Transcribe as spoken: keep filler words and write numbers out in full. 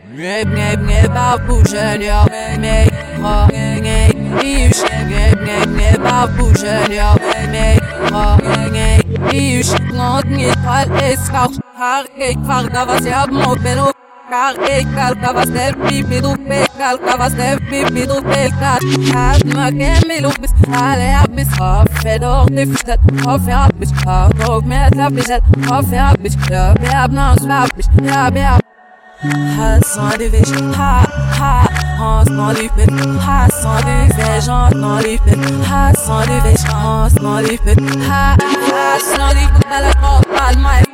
Ngep ngep ngep babujen yo me ho nge ish ngep ngep ngep babujen yo me ho nge ish not nge pal eskau har ik farga was ja mobelo Kar ik kalka was der pipi du pe kalka was der pipi du pe kat hat ma kemelo bis alle hab bis fedor diftet auf hab bis auf mehr hab bis auf hab bis ja hab nas hab bis ja hab Hassan de vech, ha, ha, Hassan de vech, Hassan de vech, Hassan de vech, Hassan de vech, Hassan de vech, ha, Hassan de vech, la copa al mai